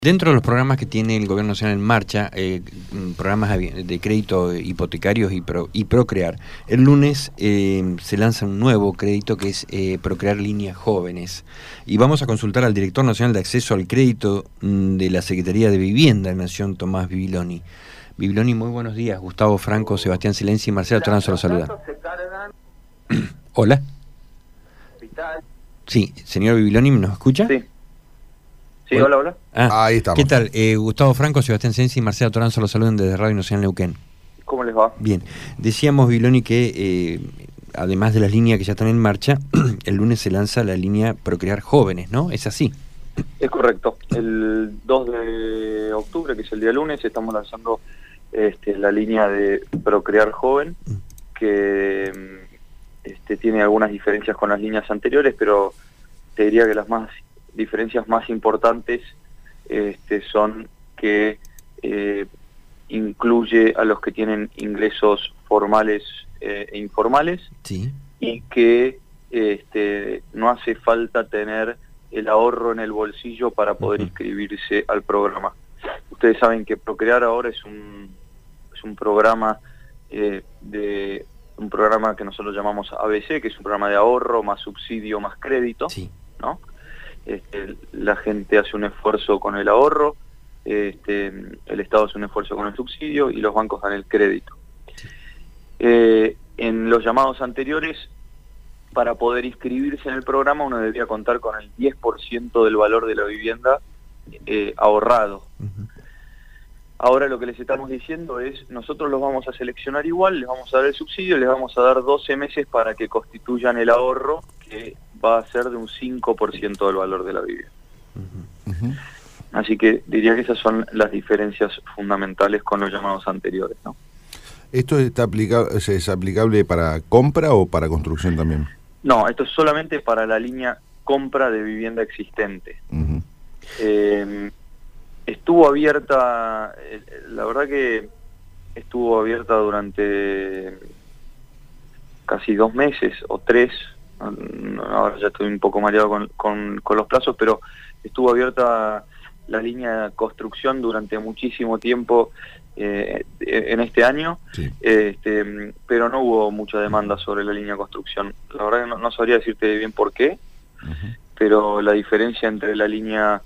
Dentro de los programas que tiene el Gobierno Nacional en marcha, programas de crédito hipotecarios y Procrear, el lunes se lanza un nuevo crédito que es Procrear Líneas Jóvenes. Y vamos a consultar al Director Nacional de Acceso al Crédito de la Secretaría de Vivienda de Nación, Tomás Bibiloni. Bibiloni, muy buenos días. Gustavo Franco, Sebastián Silenzi y Marcelo Toranzo los saludan. Hola. Sí, señor Bibiloni, ¿nos escucha? Sí. Sí, hola. Ahí estamos. ¿Qué tal? Gustavo Franco, Sebastián Silenzi y Marcelo Toranzo los saludan desde Radio Nacional Neuquén. ¿Cómo les va? Bien. Decíamos, Bibiloni, que además de las líneas que ya están en marcha, el lunes se lanza la línea Procrear Jóvenes, ¿no? ¿Es así? Es correcto. El 2 de octubre, que es el día lunes, estamos lanzando la línea de Procrear Joven, que tiene algunas diferencias con las líneas anteriores, pero te diría que las diferencias más importantes son que incluye a los que tienen ingresos formales e informales, sí, y que no hace falta tener el ahorro en el bolsillo para poder inscribirse al programa. Ustedes saben que Procrear ahora es un programa un programa que nosotros llamamos ABC, que es un programa de ahorro más subsidio más crédito, sí, ¿no? La gente hace un esfuerzo con el ahorro, el Estado hace un esfuerzo con el subsidio y los bancos dan el crédito. En los llamados anteriores, para poder inscribirse en el programa, uno debía contar con el 10% del valor de la vivienda ahorrado. Ahora lo que les estamos diciendo es, nosotros los vamos a seleccionar igual, les vamos a dar el subsidio, les vamos a dar 12 meses para que constituyan el ahorro, que va a ser de un 5% del valor de la vivienda. Así que diría que esas son las diferencias fundamentales con los llamados anteriores, ¿no? ¿Esto es aplicable para compra o para construcción también? No, esto es solamente para la línea compra de vivienda existente. Estuvo abierta, la verdad que estuvo abierta durante casi 2 meses o 3, ahora ya estoy un poco mareado con los plazos, pero estuvo abierta la línea de construcción durante muchísimo tiempo en este año, sí. Pero no hubo mucha demanda sobre la línea de construcción. La verdad que no sabría decirte bien por qué, pero la diferencia entre la línea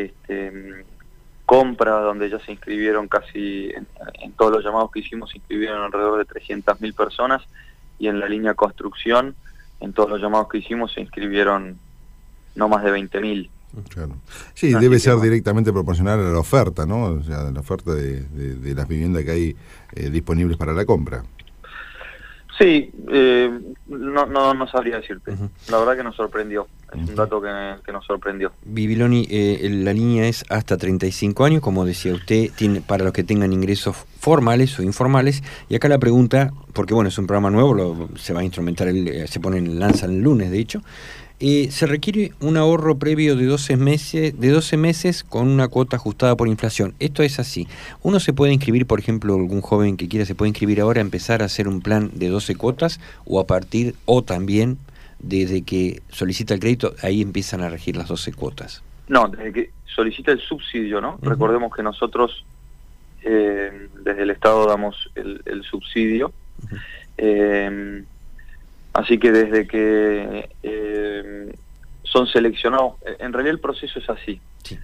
compra, donde ya se inscribieron casi, en todos los llamados que hicimos, se inscribieron alrededor de 300.000 personas, y en la línea construcción, en todos los llamados que hicimos, se inscribieron no más de 20.000. Claro. Sí, debe ser directamente proporcional a la oferta, ¿no? O sea, la oferta de las viviendas que hay disponibles para la compra. Sí, no sabría decirte. La verdad que nos sorprendió. Es un dato que nos sorprendió. Bibiloni, la línea es hasta 35 años, como decía usted, tiene para los que tengan ingresos formales o informales. Y acá la pregunta, porque bueno, es un programa nuevo, se va a instrumentar, lanzan el lunes, de hecho. Se requiere un ahorro previo de 12 meses con una cuota ajustada por inflación. Esto es así. Uno se puede inscribir, por ejemplo, algún joven que quiera se puede inscribir ahora, empezar a hacer un plan de 12 cuotas, o también desde que solicita el crédito, ahí empiezan a regir las 12 cuotas. No, desde que solicita el subsidio, ¿no? Recordemos que nosotros desde el Estado damos el subsidio. Así que desde que son seleccionados, en realidad el proceso es así. Sí.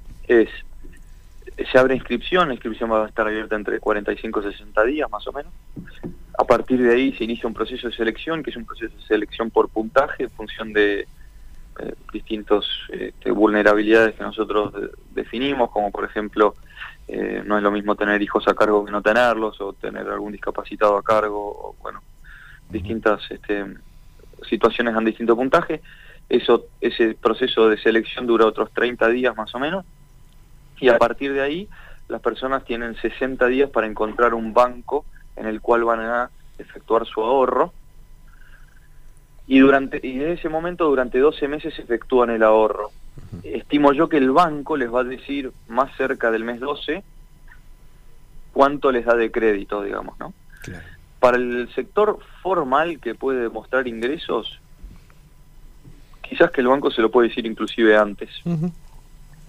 Se abre inscripción, la inscripción va a estar abierta entre 45 y 60 días más o menos. A partir de ahí se inicia un proceso de selección, que es un proceso de selección por puntaje, en función de distintas vulnerabilidades que nosotros definimos, como por ejemplo, no es lo mismo tener hijos a cargo que no tenerlos, o tener algún discapacitado a cargo, o bueno, distintas situaciones dan distinto puntaje. Ese proceso de selección dura otros 30 días más o menos, y a partir de ahí las personas tienen 60 días para encontrar un banco en el cual van a efectuar su ahorro, y en ese momento durante 12 meses efectúan el ahorro. Estimo yo que el banco les va a decir más cerca del mes 12 cuánto les da de crédito, digamos, ¿no? Claro. Para el sector formal que puede demostrar ingresos, quizás que el banco se lo puede decir inclusive antes.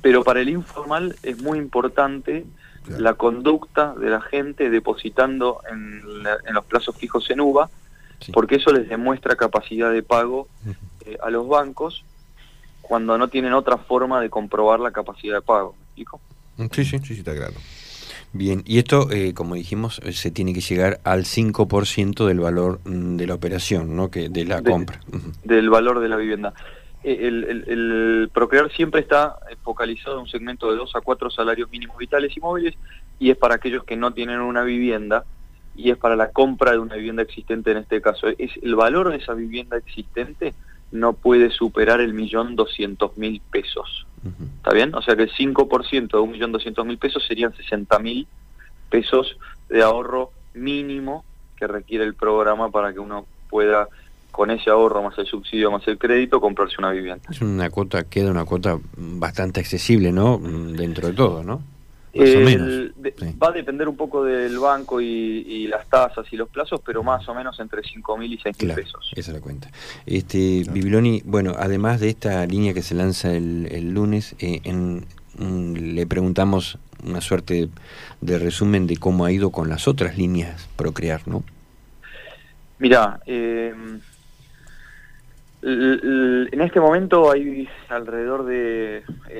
Pero para el informal es muy importante la conducta de la gente depositando en los plazos fijos en UVA, porque eso les demuestra capacidad de pago a los bancos cuando no tienen otra forma de comprobar la capacidad de pago. ¿Me explico? Sí, está claro. Bien, y esto, como dijimos, se tiene que llegar al 5% del valor de la operación, ¿no? De la compra. Del valor de la vivienda. El Procrear siempre está focalizado en un segmento de 2 a 4 salarios mínimos vitales y móviles, y es para aquellos que no tienen una vivienda, y es para la compra de una vivienda existente en este caso. El valor de esa vivienda existente no puede superar el 1.200.000 pesos. ¿Está bien? O sea que el 5% de 1.200.000 pesos serían 60.000 pesos de ahorro mínimo que requiere el programa para que uno pueda, con ese ahorro más el subsidio más el crédito, comprarse una vivienda. Es una cuota, queda una cuota bastante accesible, ¿no? Dentro de todo, ¿no? Más o menos. Sí. Va a depender un poco del banco y las tasas y los plazos, pero más o menos entre 5.000 y 6.000 pesos. Esa es la cuenta. Bibiloni, bueno, además de esta línea que se lanza el lunes, le preguntamos una suerte de resumen de cómo ha ido con las otras líneas Procrear, ¿no? Mirá, en este momento hay alrededor de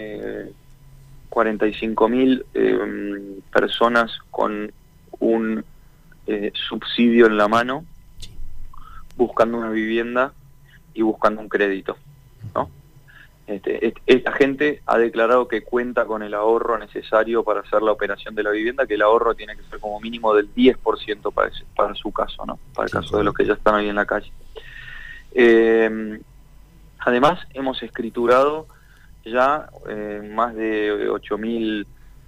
45.000 personas con un subsidio en la mano, buscando una vivienda y buscando un crédito, ¿no? Esta gente ha declarado que cuenta con el ahorro necesario para hacer la operación de la vivienda, que el ahorro tiene que ser como mínimo del 10% para su caso, ¿no? Para el caso de los que ya están ahí en la calle. Además, hemos escriturado ya más de 8.000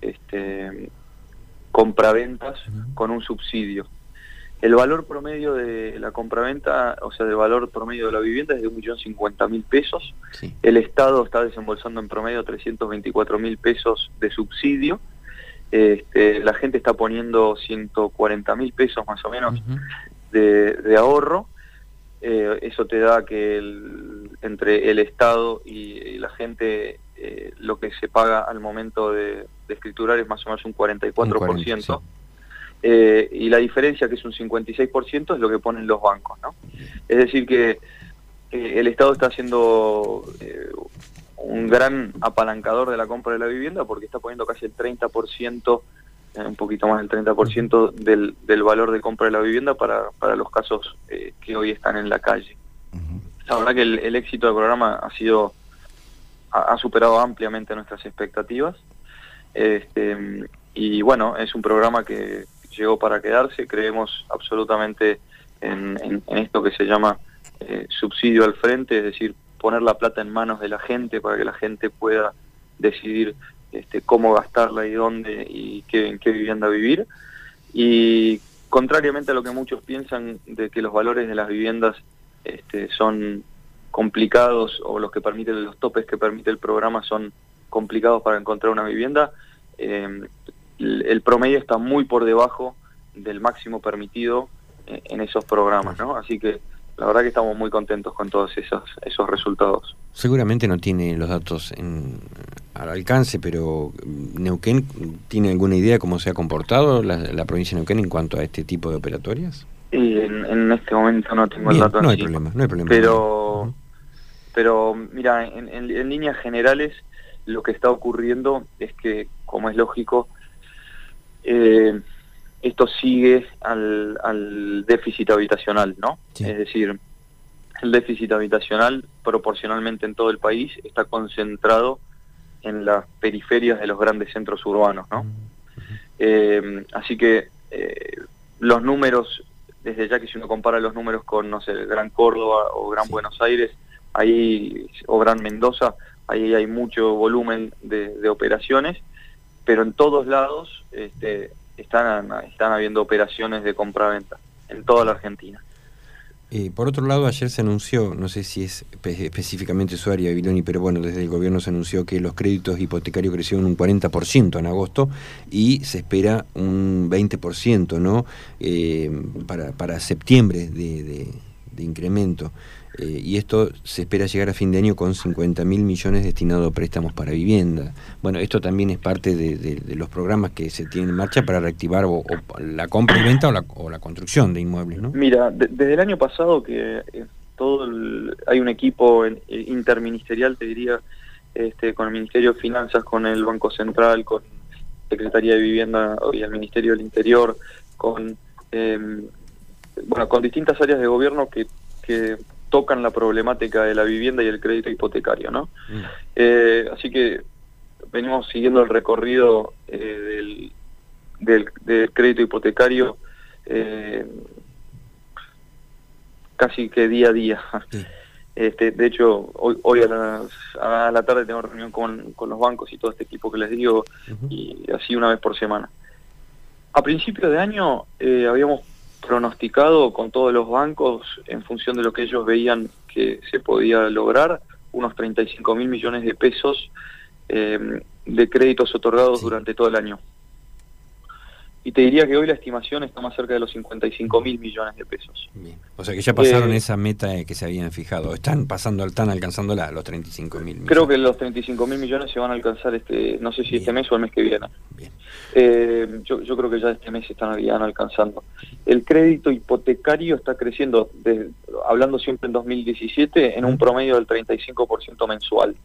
compraventas con un subsidio. El valor promedio de la compraventa, o sea, del valor promedio de la vivienda es de 1.050.000 pesos. Sí. El Estado está desembolsando en promedio 324.000 pesos de subsidio. La gente está poniendo 140.000 pesos más o menos de ahorro. Eso te da que entre el Estado y la gente lo que se paga al momento de escriturar es más o menos un 44%. Sí. Y la diferencia, que es un 56%, es lo que ponen los bancos, ¿no? Es decir que el Estado está haciendo un gran apalancador de la compra de la vivienda, porque está poniendo casi el 30%, un poquito más del 30% del valor de compra de la vivienda para los casos que hoy están en la calle. La verdad que el éxito del programa ha superado ampliamente nuestras expectativas, y bueno, es un programa que llegó para quedarse. Creemos absolutamente en esto que se llama subsidio al frente, es decir, poner la plata en manos de la gente para que la gente pueda decidir cómo gastarla y dónde y en qué vivienda vivir. Y contrariamente a lo que muchos piensan de que los valores de las viviendas son complicados, o los topes que permite el programa son complicados para encontrar una vivienda, el promedio está muy por debajo del máximo permitido en esos programas, ¿no? Así que la verdad que estamos muy contentos con todos esos resultados. Seguramente no tiene los datos al alcance, pero ¿Neuquén tiene alguna idea de cómo se ha comportado la provincia de Neuquén en cuanto a este tipo de operatorias? En este momento no tengo el dato. No hay problema. Pero mira, en líneas generales lo que está ocurriendo es que, como es lógico, esto sigue al déficit habitacional, ¿no? Sí. Es decir, el déficit habitacional proporcionalmente en todo el país está concentrado en las periferias de los grandes centros urbanos, ¿no? Así que los números, desde ya que si uno compara los números con, no sé, el Gran Córdoba o Gran Buenos Aires, o Gran Mendoza, ahí hay mucho volumen de operaciones, pero en todos lados están habiendo operaciones de compra-venta, en toda la Argentina. Por otro lado, ayer se anunció, no sé si es específicamente su área, Bibiloni, pero bueno, desde el gobierno se anunció que los créditos hipotecarios crecieron un 40% en agosto y se espera un 20%, ¿no? Para septiembre de incremento. y esto se espera llegar a fin de año con 50.000 millones destinados a préstamos para vivienda. Bueno, esto también es parte de los programas que se tienen en marcha para reactivar o la compra y venta o la construcción de inmuebles, ¿no? Mira, desde el año pasado que hay un equipo interministerial, te diría, con el Ministerio de Finanzas, con el Banco Central, con Secretaría de Vivienda y el Ministerio del Interior, con distintas áreas de gobierno que tocan la problemática de la vivienda y el crédito hipotecario, ¿no? Así que venimos siguiendo el recorrido del crédito hipotecario casi que día a día. Sí. De hecho, hoy a la tarde tengo reunión con los bancos y todo este equipo que les digo, y así una vez por semana. A principio de año habíamos pronosticado con todos los bancos, en función de lo que ellos veían que se podía lograr, unos 35.000 millones de pesos de créditos otorgados durante todo el año. Y te diría que hoy la estimación está más cerca de los 55.000 millones de pesos. Bien. O sea que ya pasaron esa meta que se habían fijado. Están alcanzándola los 35.000 millones. Creo que los 35.000 millones se van a alcanzar no sé si este mes o el mes que viene. Bien. Yo creo que ya este mes se están alcanzando. El crédito hipotecario está creciendo, hablando siempre en 2017, en un promedio del 35% mensual.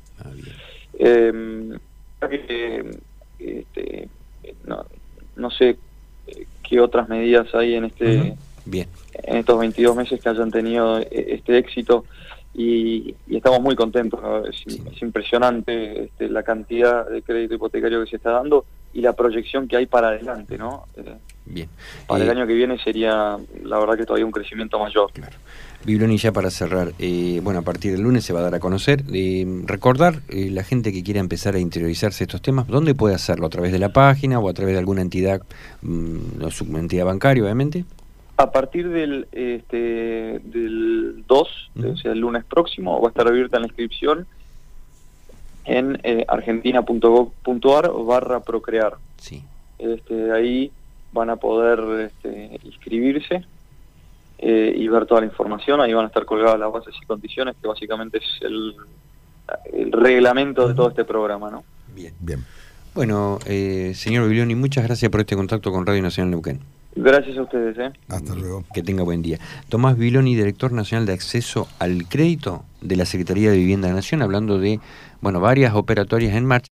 No sé qué otras medidas hay en Bien. En estos 22 meses que hayan tenido este éxito, y estamos muy contentos. Es impresionante la cantidad de crédito hipotecario que se está dando y la proyección que hay para adelante, ¿no? Bien. Para el año que viene sería, la verdad, que todavía un crecimiento mayor. Claro. Bibloni, ya para cerrar, a partir del lunes se va a dar a conocer, recordar la gente que quiera empezar a interiorizarse estos temas, ¿dónde puede hacerlo? ¿A través de la página o a través de alguna entidad, su entidad bancaria, obviamente? A partir del 2, o sea, el lunes próximo, va a estar abierta la inscripción en argentina.gov.ar/procrear. Sí. Ahí van a poder inscribirse y ver toda la información. Ahí van a estar colgadas las bases y condiciones, que básicamente es el reglamento de todo este programa, ¿no? Bien. Bueno, señor Biblioni, muchas gracias por este contacto con Radio Nacional Neuquén. Gracias a ustedes. Hasta luego. Que tenga buen día. Tomás Biblioni, director nacional de acceso al crédito de la Secretaría de Vivienda de la Nación, hablando de varias operatorias en marcha.